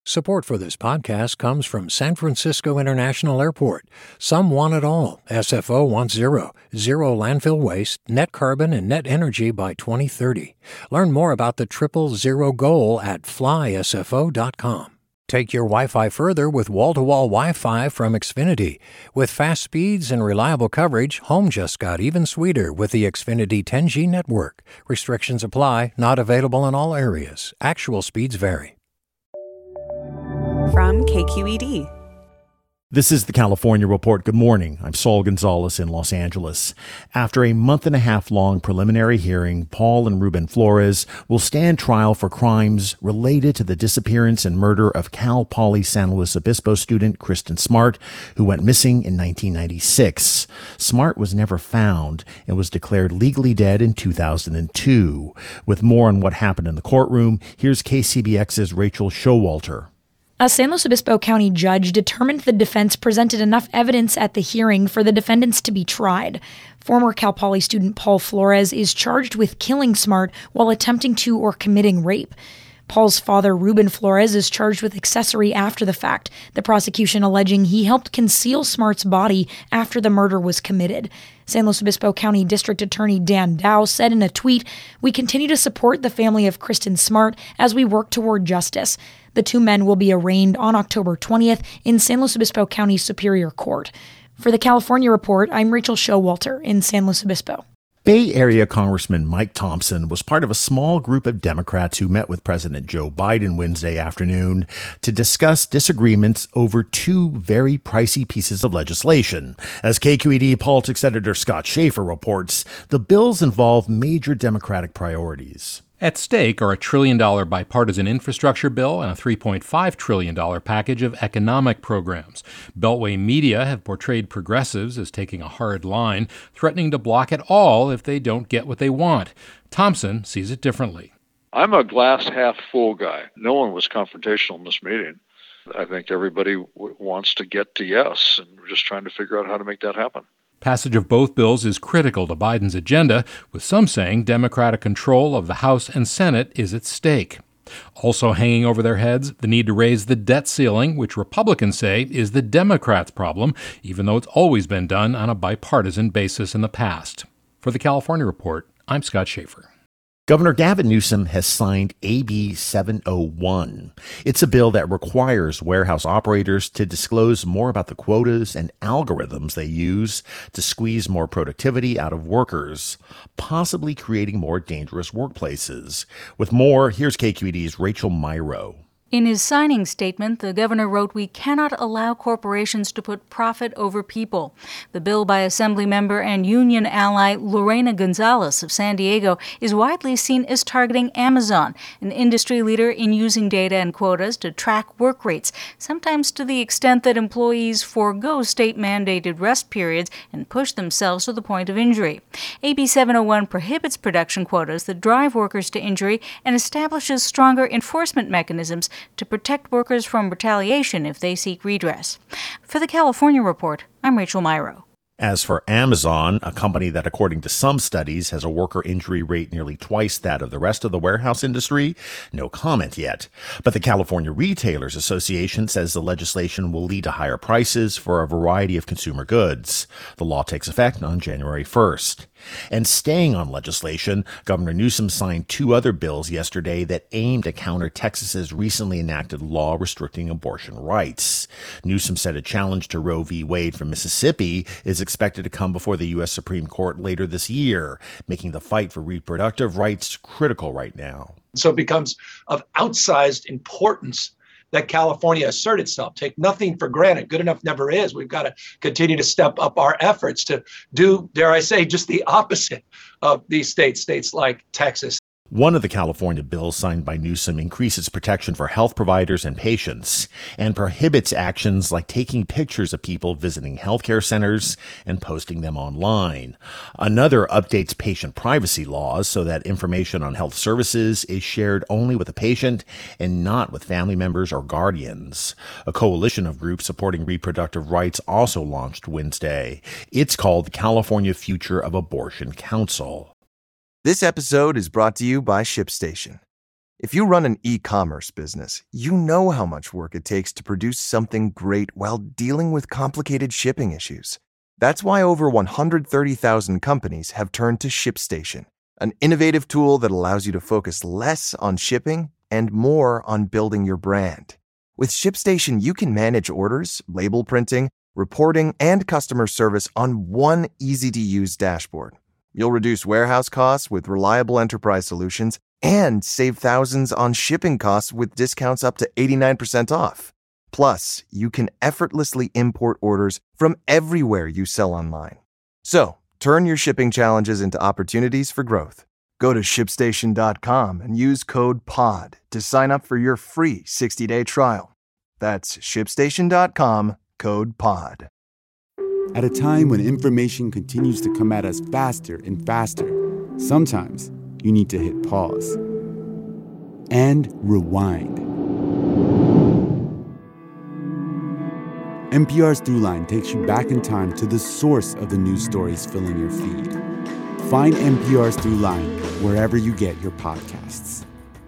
Support for this podcast comes from San Francisco International Airport. Some want it all. SFO wants zero landfill waste, net carbon, and net energy by 2030. Learn more about the 000 goal at flysfo.com. Take your Wi-Fi further with wall-to-wall Wi-Fi from Xfinity. With fast speeds and reliable coverage, home just got even sweeter with the Xfinity 10G network. Restrictions apply, not available in all areas. Actual speeds vary. From KQED. This is the California Report. Good morning. I'm Saul Gonzalez in Los Angeles. After a month-and-a-half-long preliminary hearing, Paul and Ruben Flores will stand trial for crimes related to the disappearance and murder of Cal Poly San Luis Obispo student Kristen Smart, who went missing in 1996. Smart was never found and was declared legally dead in 2002. With more on what happened in the courtroom, here's KCBX's Rachel Showalter. A San Luis Obispo County judge determined the defense presented enough evidence at the hearing for the defendants to be tried. Former Cal Poly student Paul Flores is charged with killing Smart while attempting to or committing rape. Paul's father, Ruben Flores, is charged with accessory after the fact, the prosecution alleging he helped conceal Smart's body after the murder was committed. San Luis Obispo County District Attorney Dan Dow said in a tweet, "We continue to support the family of Kristen Smart as we work toward justice." The two men will be arraigned on October 20th in San Luis Obispo County Superior Court. For the California Report, I'm Rachel Showalter in San Luis Obispo. Bay Area Congressman Mike Thompson was part of a small group of Democrats who met with President Joe Biden Wednesday afternoon to discuss disagreements over two very pricey pieces of legislation. As KQED politics editor Scott Schaefer reports, the bills involve major Democratic priorities. At stake are a $1 trillion bipartisan infrastructure bill and a $3.5 trillion package of economic programs. Beltway media have portrayed progressives as taking a hard line, threatening to block it all if they don't get what they want. Thompson sees it differently. I'm a glass half full guy. No one was confrontational in this meeting. I think everybody wants to get to yes, and we're just trying to figure out how to make that happen. Passage of both bills is critical to Biden's agenda, with some saying Democratic control of the House and Senate is at stake. Also hanging over their heads, the need to raise the debt ceiling, which Republicans say is the Democrats' problem, even though it's always been done on a bipartisan basis in the past. For the California Report, I'm Scott Schaefer. Governor Gavin Newsom has signed AB 701. It's a bill that requires warehouse operators to disclose more about the quotas and algorithms they use to squeeze more productivity out of workers, possibly creating more dangerous workplaces. With more, here's KQED's Rachel Myrow. In his signing statement, the governor wrote, "We cannot allow corporations to put profit over people." The bill by Assemblymember and union ally Lorena Gonzalez of San Diego is widely seen as targeting Amazon, an industry leader in using data and quotas to track work rates, sometimes to the extent that employees forego state-mandated rest periods and push themselves to the point of injury. AB 701 prohibits production quotas that drive workers to injury and establishes stronger enforcement mechanisms to protect workers from retaliation if they seek redress. For the California Report, I'm Rachel Myrow. As for Amazon, a company that, according to some studies, has a worker injury rate nearly twice that of the rest of the warehouse industry, no comment yet. But the California Retailers Association says the legislation will lead to higher prices for a variety of consumer goods. The law takes effect on January 1st. And staying on legislation, Governor Newsom signed two other bills yesterday that aim to counter Texas's recently enacted law restricting abortion rights. Newsom said a challenge to Roe v. Wade from Mississippi is expected to come before the U.S. Supreme Court later this year, making the fight for reproductive rights critical right now. So it becomes of outsized importance that California assert itself. Take nothing for granted. Good enough never is. We've got to continue to step up our efforts to do, dare I say, just the opposite of these states like Texas. One of the California bills signed by Newsom increases protection for health providers and patients and prohibits actions like taking pictures of people visiting healthcare centers and posting them online. Another updates patient privacy laws so that information on health services is shared only with the patient and not with family members or guardians. A coalition of groups supporting reproductive rights also launched Wednesday. It's called the California Future of Abortion Council. This episode is brought to you by ShipStation. If you run an e-commerce business, you know how much work it takes to produce something great while dealing with complicated shipping issues. That's why over 130,000 companies have turned to ShipStation, an innovative tool that allows you to focus less on shipping and more on building your brand. With ShipStation, you can manage orders, label printing, reporting, and customer service on one easy-to-use dashboard. You'll reduce warehouse costs with reliable enterprise solutions and save thousands on shipping costs with discounts up to 89% off. Plus, you can effortlessly import orders from everywhere you sell online. So, turn your shipping challenges into opportunities for growth. Go to ShipStation.com and use code POD to sign up for your free 60-day trial. That's ShipStation.com, code POD. At a time when information continues to come at us faster and faster, sometimes you need to hit pause and rewind. NPR's Throughline takes you back in time to the source of the news stories filling your feed. Find NPR's Throughline wherever you get your podcasts.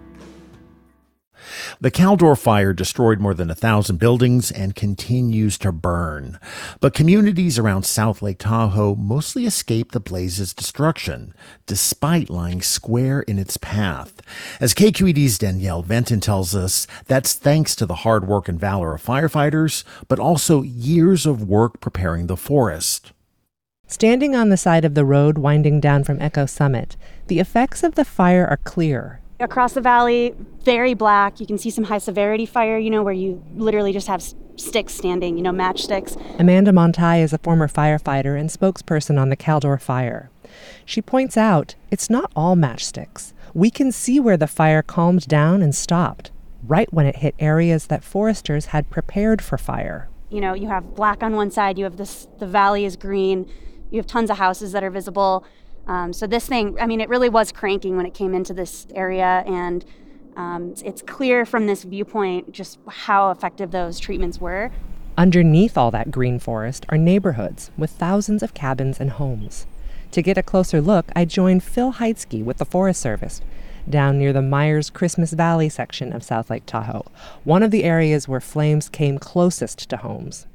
The Caldor fire destroyed more than 1,000 buildings and continues to burn. But communities around South Lake Tahoe mostly escaped the blaze's destruction, despite lying square in its path. As KQED's Danielle Venton tells us, that's thanks to the hard work and valor of firefighters, but also years of work preparing the forest. Standing on the side of the road winding down from Echo Summit, the effects of the fire are clear. Across the valley, very black. You can see some high severity fire, where you literally just have sticks standing, matchsticks. Amanda Montai is a former firefighter and spokesperson on the Caldor fire. She points out it's not all matchsticks. We can see where the fire calmed down and stopped, right when it hit areas that foresters had prepared for fire. You have black on one side, you have the valley is green, you have tons of houses that are visible. So this thing, it really was cranking when it came into this area, and it's clear from this viewpoint just how effective those treatments were. Underneath all that green forest are neighborhoods with thousands of cabins and homes. To get a closer look, I joined Phil Heitzke with the Forest Service down near the Myers Christmas Valley section of South Lake Tahoe, one of the areas where flames came closest to homes.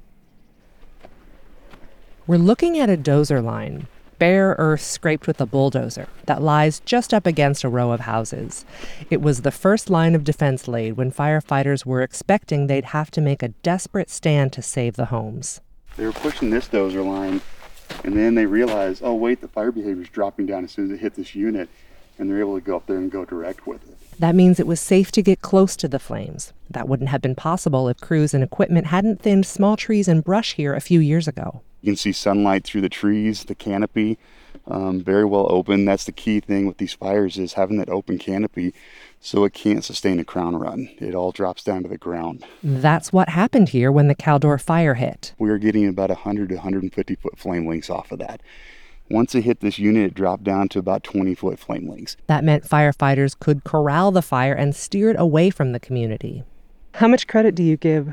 We're looking at a dozer line, bare earth scraped with a bulldozer, that lies just up against a row of houses. It was the first line of defense laid when firefighters were expecting they'd have to make a desperate stand to save the homes. They were pushing this dozer line, and then they realized, oh wait, the fire behavior's dropping down as soon as it hit this unit, and they're able to go up there and go direct with it. That means it was safe to get close to the flames. That wouldn't have been possible if crews and equipment hadn't thinned small trees and brush here a few years ago. You can see sunlight through the trees, the canopy, very well open. That's the key thing with these fires, is having that open canopy so it can't sustain a crown run. It all drops down to the ground. That's what happened here when the Caldor fire hit. We were getting about 100 to 150 foot flame lengths off of that. Once it hit this unit, it dropped down to about 20-foot flame lengths. That meant firefighters could corral the fire and steer it away from the community. How much credit do you give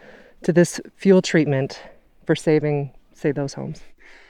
to this fuel treatment for saving, say, those homes?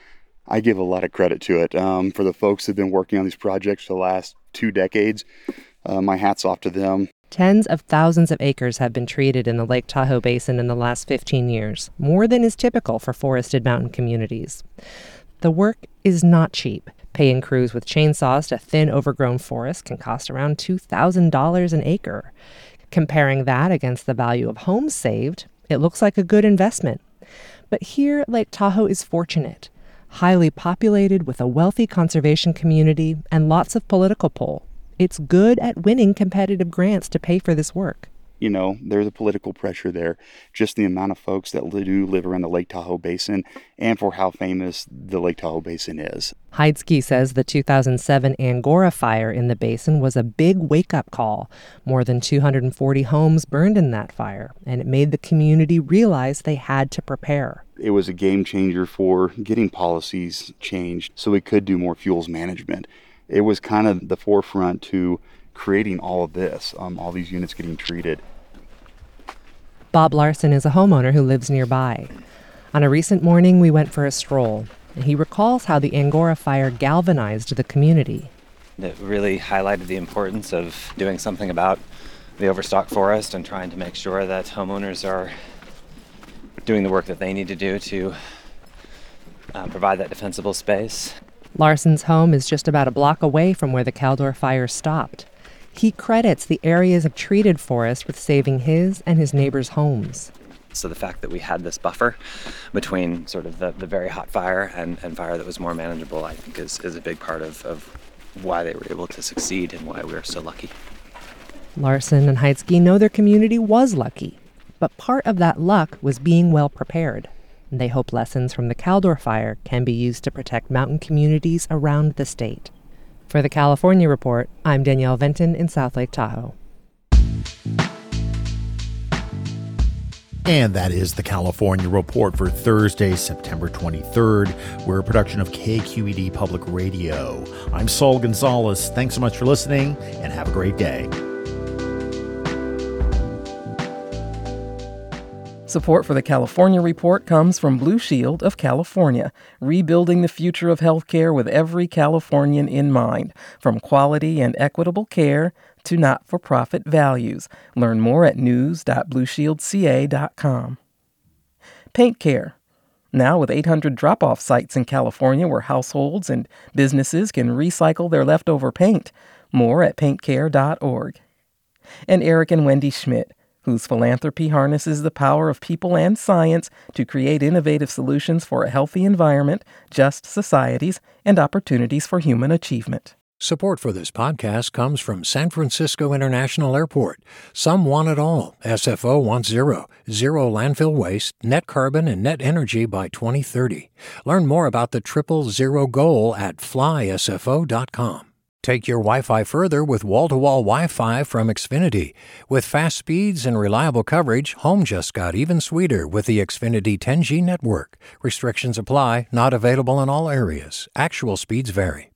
I give a lot of credit to it. For the folks who've been working on these projects for the last 2 decades, my hat's off to them. Tens of thousands of acres have been treated in the Lake Tahoe Basin in the last 15 years, more than is typical for forested mountain communities. The work is not cheap. Paying crews with chainsaws to thin overgrown forests can cost around $2,000 an acre. Comparing that against the value of homes saved, it looks like a good investment. But here, Lake Tahoe is fortunate, highly populated with a wealthy conservation community and lots of political pull. It's good at winning competitive grants to pay for this work. There's a political pressure there, just the amount of folks that do live around the Lake Tahoe Basin and for how famous the Lake Tahoe Basin is. Heitzke says the 2007 Angora fire in the basin was a big wake-up call. More than 240 homes burned in that fire, and it made the community realize they had to prepare. It was a game changer for getting policies changed so we could do more fuels management. It was kind of the forefront to creating all of this, all these units getting treated. Bob Larson is a homeowner who lives nearby. On a recent morning, we went for a stroll, and he recalls how the Angora fire galvanized the community. It really highlighted the importance of doing something about the overstocked forest and trying to make sure that homeowners are doing the work that they need to do to provide that defensible space. Larson's home is just about a block away from where the Caldor fire stopped. He credits the areas of treated forest with saving his and his neighbors' homes. So the fact that we had this buffer between sort of the very hot fire and fire that was more manageable, I think is a big part of why they were able to succeed and why we were so lucky. Larson and Heitzke know their community was lucky, but part of that luck was being well prepared. They hope lessons from the Caldor fire can be used to protect mountain communities around the state. For the California Report, I'm Danielle Venton in South Lake Tahoe. And that is the California Report for Thursday, September 23rd. We're a production of KQED Public Radio. I'm Saul Gonzalez. Thanks so much for listening, and have a great day. Support for the California Report comes from Blue Shield of California, rebuilding the future of healthcare with every Californian in mind, from quality and equitable care to not-for-profit values. Learn more at news.blueshieldca.com. Paint Care, now with 800 drop-off sites in California where households and businesses can recycle their leftover paint. More at paintcare.org. And Eric and Wendy Schmidt, whose philanthropy harnesses the power of people and science to create innovative solutions for a healthy environment, just societies, and opportunities for human achievement. Support for this podcast comes from San Francisco International Airport. Some want it all. SFO wants zero landfill waste, net carbon, and net energy by 2030. Learn more about the 000 goal at flysfo.com. Take your Wi-Fi further with wall-to-wall Wi-Fi from Xfinity. With fast speeds and reliable coverage, home just got even sweeter with the Xfinity 10G network. Restrictions apply, not available in all areas. Actual speeds vary.